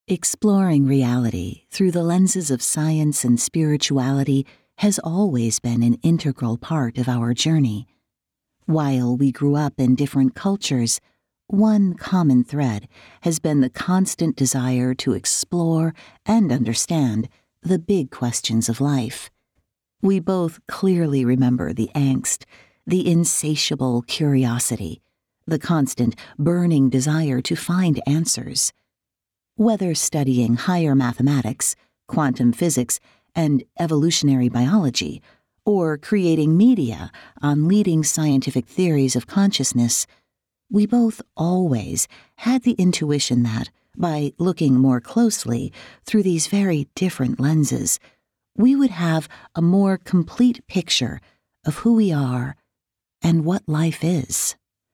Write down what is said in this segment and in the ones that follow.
Exploring reality through the lenses of science and spirituality has always been an integral part of our journey. While we grew up in different cultures, one common thread has been the constant desire to explore and understand the big questions of life. We both clearly remember the angst, the insatiable curiosity, the constant burning desire to find answers. Whether studying higher mathematics, quantum physics, and evolutionary biology, or creating media on leading scientific theories of consciousness, we both always had the intuition that, by looking more closely through these very different lenses, we would have a more complete picture of who we are and what life is.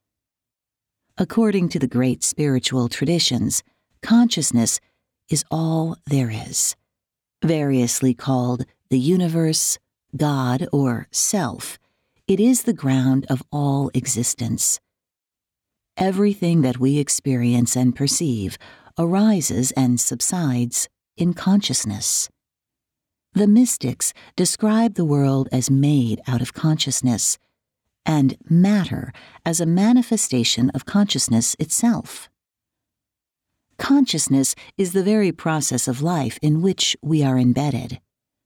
According to the great spiritual traditions, consciousness is all there is, variously called the universe, God, or self. It is the ground of all existence. Everything that we experience and perceive arises and subsides in consciousness. The mystics describe the world as made out of consciousness, and matter as a manifestation of consciousness itself. Consciousness is the very process of life in which we are embedded.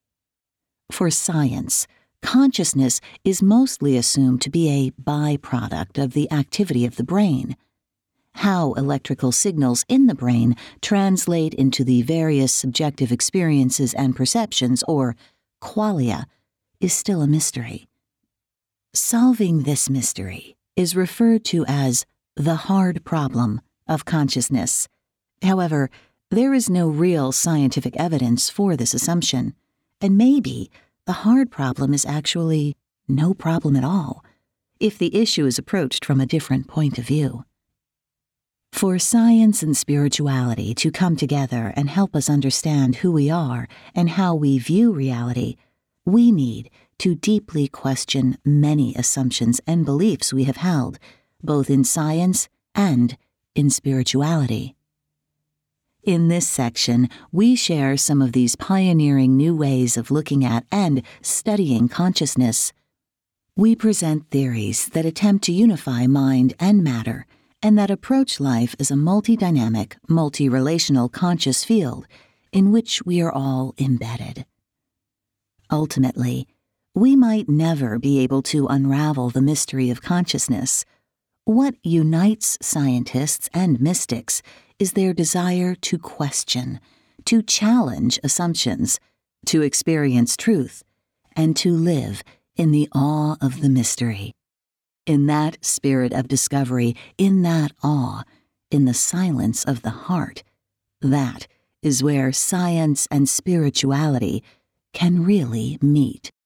For science, consciousness is mostly assumed to be a byproduct of the activity of the brain. How electrical signals in the brain translate into the various subjective experiences and perceptions, or qualia, is still a mystery. Solving this mystery is referred to as the hard problem of consciousness. However, there is no real scientific evidence for this assumption, and maybe the hard problem is actually no problem at all, if the issue is approached from a different point of view. For science and spirituality to come together and help us understand who we are and how we view reality, we need to deeply question many assumptions and beliefs we have held, both in science and in spirituality. In this section, we share some of these pioneering new ways of looking at and studying consciousness. We present theories that attempt to unify mind and matter, and that approach life as a multi-dynamic, multi-relational conscious field in which we are all embedded. Ultimately, we might never be able to unravel the mystery of consciousness. What unites scientists and mystics is their desire to question, to challenge assumptions, to experience truth, and to live in the awe of the mystery. In that spirit of discovery, in that awe, in the silence of the heart, that is where science and spirituality can really meet.